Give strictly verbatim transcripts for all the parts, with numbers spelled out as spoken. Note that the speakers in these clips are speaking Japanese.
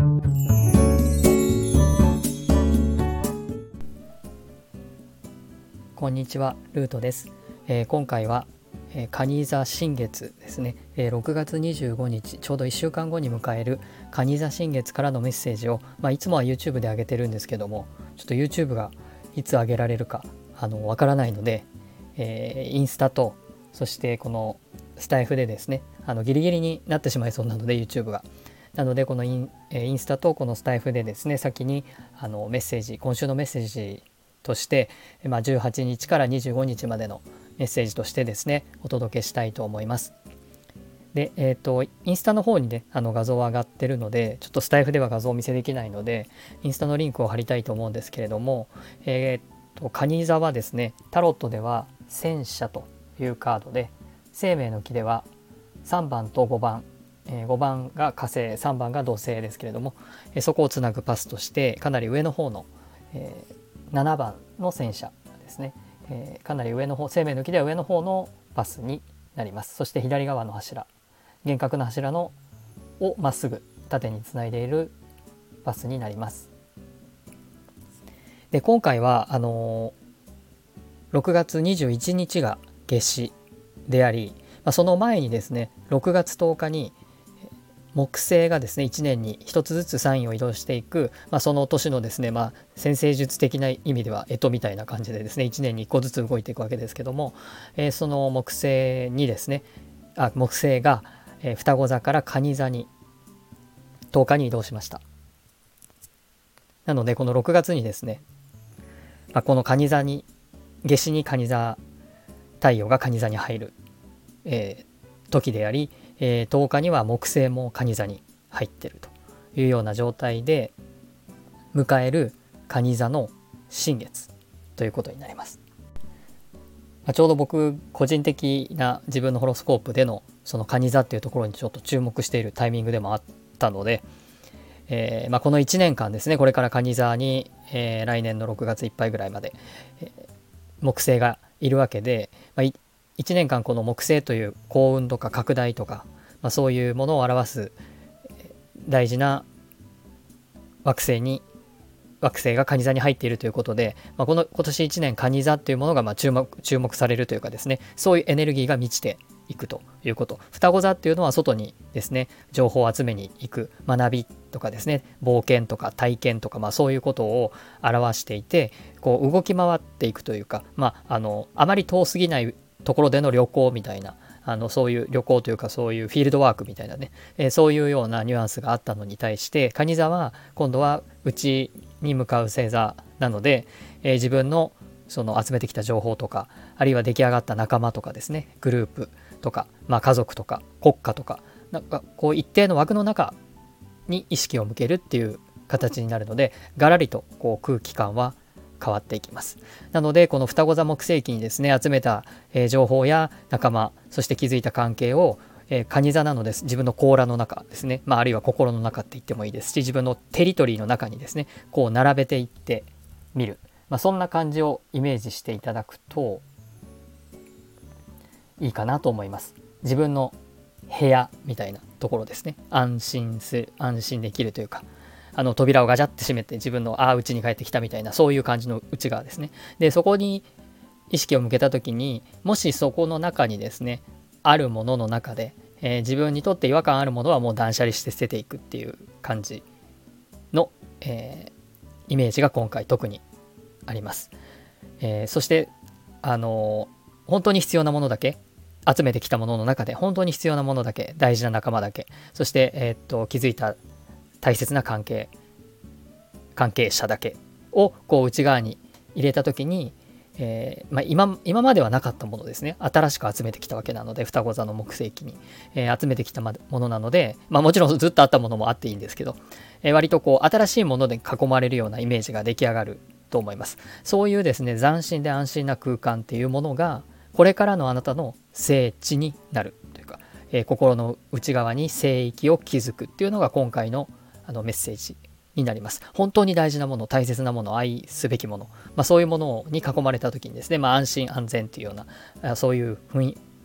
こんにちは、ルートです。えー、今回は、えー、蟹座新月ですね、えー、ろくがつにじゅうごにち、ちょうどいっしゅうかんごに迎える蟹座新月からのメッセージを、まあ、いつもは YouTube で上げてるんですけども、ちょっと YouTube がいつ上げられるかあのわからないので、えー、インスタとそしてこのスタイフでですね、あのギリギリになってしまいそうなので YouTube がなのでこのイン、えー、インスタとこのスタイフでですね、先にあのメッセージ、今週のメッセージとして、まあ、じゅうはちにちからにじゅうごにちまでのメッセージとしてですねお届けしたいと思います。で、えーと、インスタの方にねあの画像が上がってるので、ちょっとスタイフでは画像をお見せできないのでインスタのリンクを貼りたいと思うんですけれども、えーと、蟹座はですね、タロットでは戦車というカードで、生命の木ではさんばんとごばん、えー、ごばんが火星、さんばんが土星ですけれども、えー、そこをつなぐパスとしてかなり上の方の、えーななばんの戦車ですね、えー、かなり上の方、生命の木では上の方のパスになります。そして左側の柱、幻覚の柱のをまっすぐ縦につないでいるパスになります。で、今回はあのー、ろくがつにじゅういちにちが夏至であり、まあ、その前にですねろくがつとおかに木星がですねいちねんにひとつずつサインを移動していく、まあ、その年のですね、まあ、占星術的な意味では干支みたいな感じでですねいちねんにいっこずつ動いていくわけですけども、えー、その木星にですねあ木星が、えー、双子座から蟹座にとおかに移動しました。なのでこのろくがつにですね、まあ、この蟹座に夏至に蟹座、太陽が蟹座に入る、えー、時であり、えー、とおかには木星も蟹座に入っているというような状態で迎える蟹座の新月ということになります。まあ、ちょうど僕個人的な自分のホロスコープでのその蟹座っていうところにちょっと注目しているタイミングでもあったので、えーまあ、このいちねんかんですね、これから蟹座に、えー、来年のろくがついっぱいぐらいまで、えー、木星がいるわけで、まあ、いちねんかんこの木星という幸運とか拡大とか、まあ、そういうものを表す大事な惑星に惑星が蟹座に入っているということで、まあ、この今年いちねん蟹座っていうものがまあ注目注目されるというかですね、そういうエネルギーが満ちていくということ。双子座っていうのは外にですね情報を集めに行く、学びとかですね冒険とか体験とか、まあ、そういうことを表していて、こう動き回っていくというか、まあ、あのあまり遠すぎないところでの旅行みたいな、あのそういう旅行というかそういうフィールドワークみたいなね、えー、そういうようなニュアンスがあったのに対して、蟹座は今度は内に向かう星座なので、えー、自分のその集めてきた情報とか、あるいは出来上がった仲間とかですね、グループとか、まあ、家族とか国家とか、なんかこう一定の枠の中に意識を向けるっていう形になるので、ガラリとこう空気感は変わっていきます。なのでこの双子座木星期にですね集めた、えー、情報や仲間、そして築いた関係を、えー、蟹座なのです自分の甲羅の中ですね、まあ、あるいは心の中って言ってもいいですし、自分のテリトリーの中にですねこう並べていってみる、まあ、そんな感じをイメージしていただくといいかなと思います。自分の部屋みたいなところですね。安心する、安心できるというか、あの扉をガチャって閉めて自分のああ家に帰ってきたみたいな、そういう感じの内側ですね。でそこに意識を向けた時に、もしそこの中にですねあるものの中で、えー、自分にとって違和感あるものはもう断捨離して捨てていくっていう感じの、えー、イメージが今回特にあります。えー、そしてあのー、本当に必要なものだけ、集めてきたものの中で本当に必要なものだけ、大事な仲間だけ、そして、えー、っと気づいた大切な関係関係者だけをこう内側に入れた時に、えーまあ、今, 今まではなかったものですね、新しく集めてきたわけなので、双子座の木星期に、えー、集めてきたものなので、まあ、もちろんずっとあったものもあっていいんですけど、えー、割とこう新しいもので囲まれるようなイメージが出来上がると思います。そういうですね斬新で安心な空間っていうものがこれからのあなたの聖地になるというか、えー、心の内側に聖域を築くっていうのが今回のあのメッセージになります。本当に大事なもの、大切なもの、愛すべきもの、まあ、そういうものに囲まれた時にですね、まあ、安心安全というようなそういう雰囲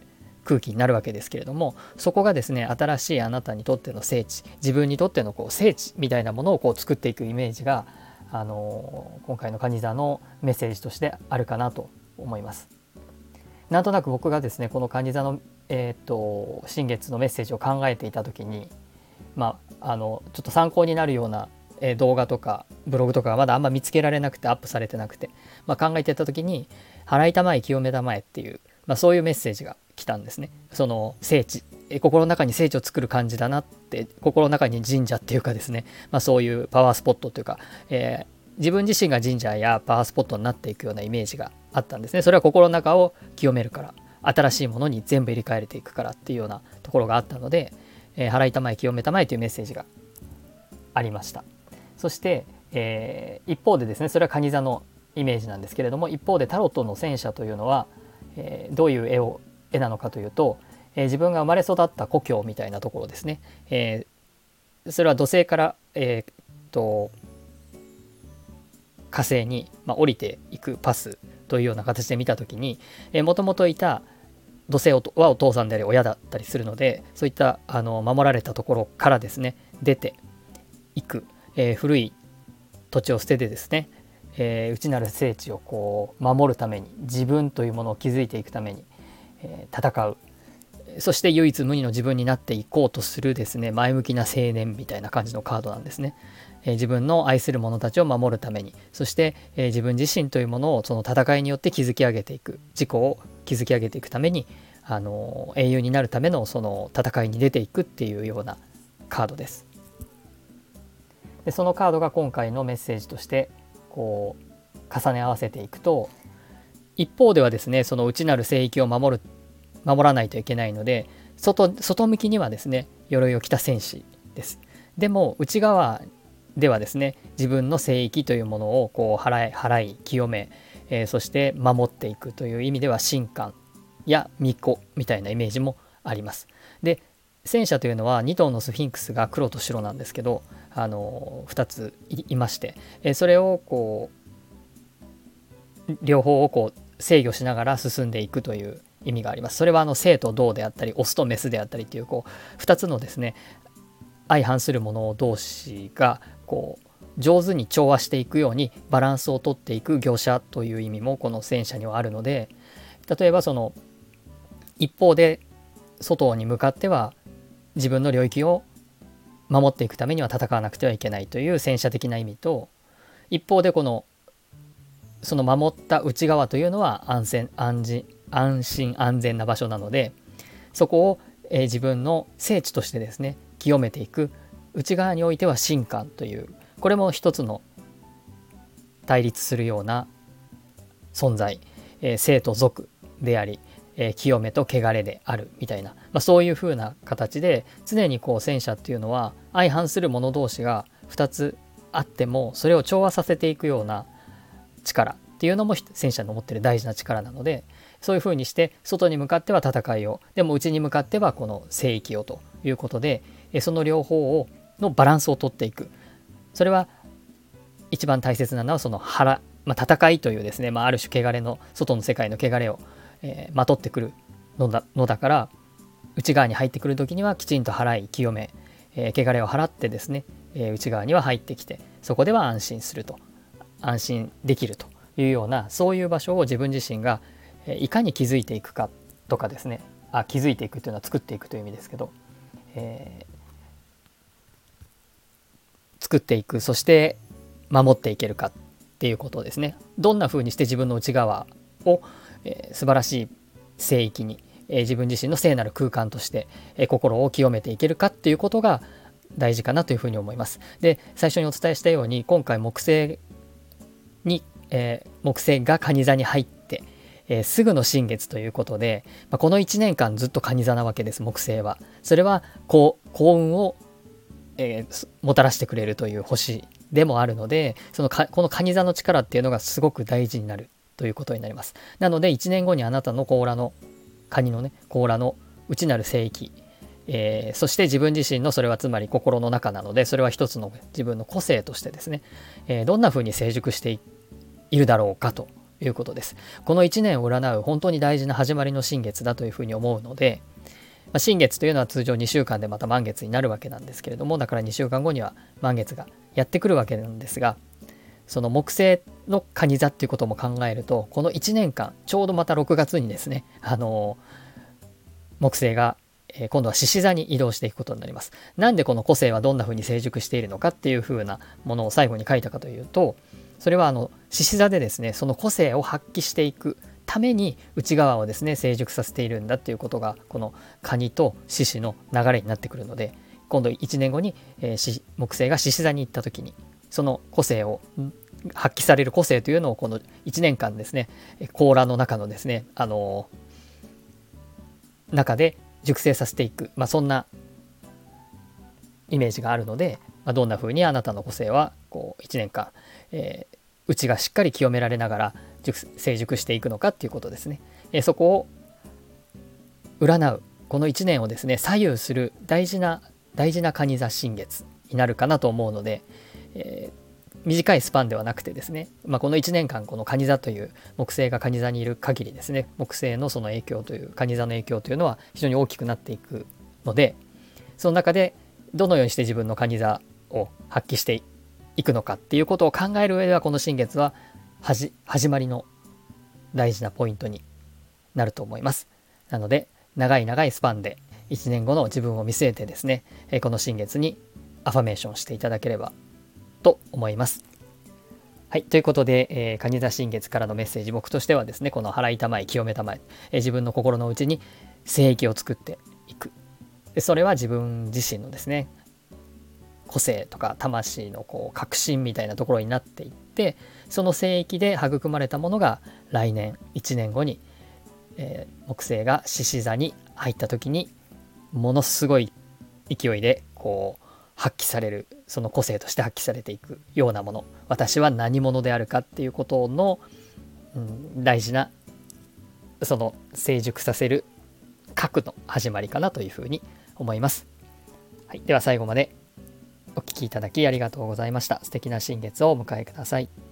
空気になるわけですけれども、そこがですね新しいあなたにとっての聖地、自分にとってのこう聖地みたいなものをこう作っていくイメージが、あのー、今回の蟹座のメッセージとしてあるかなと思います。なんとなく僕がですねこの蟹座の、えー、と新月のメッセージを考えていた時に、まあ、あのちょっと参考になるような動画とかブログとかがまだあんま見つけられなくてアップされてなくて、まあ、考えてた時に払いたまえ清めたまえっていう、まあ、そういうメッセージが来たんですね。その聖地、心の中に聖地を作る感じだなって、心の中に神社っていうかですね、まあ、そういうパワースポットというか、えー、自分自身が神社やパワースポットになっていくようなイメージがあったんですね。それは心の中を清めるから、新しいものに全部入れ替えれていくからっていうようなところがあったので、えー、払いたまえ清めたまえというメッセージがありました。そして、えー、一方でですね、それは蟹座のイメージなんですけれども、一方でタロットの戦車というのは、えー、どういう絵を絵なのかというと、えー、自分が生まれ育った故郷みたいなところですね。えー、それは土星から、えー、っと火星に、まあ、降りていくパスというような形で見たときに、もともといた土星はお父さんであり親だったりするので、そういったあの守られたところからですね出ていく、えー、古い土地を捨ててですね、えー、内なる聖地をこう守るために、自分というものを築いていくために、えー、戦う、そして唯一無二の自分になっていこうとするですね前向きな青年みたいな感じのカードなんですね。えー、自分の愛する者たちを守るために、そして、えー、自分自身というものをその戦いによって築き上げていく、自己を築き上げていくために、あのー、英雄になるためのその戦いに出ていくっていうようなカードです。でそのカードが今回のメッセージとしてこう重ね合わせていくと、一方ではですねその内なる聖域を守る守らないといけないので、 外, 外向きにはですね鎧を着た戦士です。でも内側ではですね自分の聖域というものをこう払い払い清め、えー、そして守っていくという意味では神官や巫女みたいなイメージもあります。で戦車というのはに頭のスフィンクスが黒と白なんですけど、あのふたつ い, いまして、えー、それをこう両方をこう制御しながら進んでいくという意味があります。それはあの生と動であったりオスとメスであったりというこうふたつのですね相反するもの同士がこう上手に調和していくようにバランスをとっていく業者という意味もこの戦車にはあるので、例えばその一方で外に向かっては自分の領域を守っていくためには戦わなくてはいけないという戦車的な意味と、一方でこのその守った内側というのは安全安心安心安全な場所なので、そこを、えー、自分の聖地としてですね清めていく、内側においては神官という、これも一つの対立するような存在、えー、聖と俗であり、えー、清めと汚れであるみたいな、まあ、そういう風な形で常にこう戦車っていうのは相反する者同士がふたつあってもそれを調和させていくような力っていうのも戦車の持ってる大事な力なので、そういう風にして外に向かっては戦いを、でも内に向かってはこの聖域をということで、その両方をのバランスをとっていく。それは一番大切なのはその腹、まあ、戦いというですね、まあ、ある種汚れの外の世界の汚れを、えー、まとってくるの だ, のだから内側に入ってくる時にはきちんと払い清め、えー、汚れを払ってですね、えー、内側には入ってきて、そこでは安心すると、安心できるというような、そういう場所を自分自身がいかに築いていくかとかですね、あ築いていくというのは作っていくという意味ですけど、えー、作っていく、そして守っていけるかっていうことですね。どんな風にして自分の内側を、えー、素晴らしい聖域に、えー、自分自身の聖なる空間として、えー、心を清めていけるかっていうことが大事かなというふうに思います。で、最初にお伝えしたように今回木星に、えー、木星が蟹座に入って、えー、すぐの新月ということで、まあ、このいちねんかんずっと蟹座なわけです。木星はそれはこう幸運を、えー、もたらしてくれるという星でもあるので、そのかこの蟹座の力っていうのがすごく大事になるということになります。なのでいちねんごにあなたの甲羅の蟹のね甲羅の内なる聖域、えー、そして自分自身のそれはつまり心の中なので、それは一つの自分の個性としてですね、えー、どんな風に成熟しているだろうかということです。このいちねんを占う本当に大事な始まりの新月だというふうに思うので、まあ、新月というのは通常にしゅうかんでまた満月になるわけなんですけれども、だからにしゅうかんごには満月がやってくるわけなんですが、その木星の蟹座っていうことも考えると、このいちねんかんちょうどまたろくがつにですね、あの木星がえー今度は獅子座に移動していくことになります。なんでこの個性はどんな風に成熟しているのかっていう風なものを最後に書いたかというと、それはあの獅子座でですね、その個性を発揮していくために内側をですね成熟させているんだっていうことが、この蟹と獅子の流れになってくるので、今度いちねんごに、えー、木星が獅子座に行った時に、その個性を発揮される個性というのをこのいちねんかんですね、甲羅の中のですね、あのー、中で熟成させていく、まあ、そんなイメージがあるので、まあ、どんな風にあなたの個性はこういちねんかん、えー、内がしっかり清められながら成熟していくのかっていうことですね。えー、そこを占うこのいちねんをですね左右する大事な大事な蟹座新月になるかなと思うので、えー短いスパンではなくてですね、まあ、このいちねんかんこの蟹座という木星が蟹座にいる限りですね、木星のその影響という蟹座の影響というのは非常に大きくなっていくので、その中でどのようにして自分の蟹座を発揮していくのかっていうことを考える上では、この新月ははじ始まりの大事なポイントになると思います。なので長い長いスパンでいちねんごの自分を見据えてですね、この新月にアファメーションしていただければと思います。はい、ということで、えー、蟹座新月からのメッセージ、僕としてはですね、この払いたまえ清めたまえ、えー、自分の心の内に聖域を作っていく。でそれは自分自身のですね個性とか魂のこう革新みたいなところになっていって、その聖域で育まれたものが来年いちねんごに、えー、木星が獅子座に入った時にものすごい勢いでこう発揮される、その個性として発揮されていくようなもの、私は何者であるかっていうことの、うん、大事なその成熟させる核の始まりかなというふうに思います。はい、では最後までお聞きいただきありがとうございました。素敵な新月をお迎えください。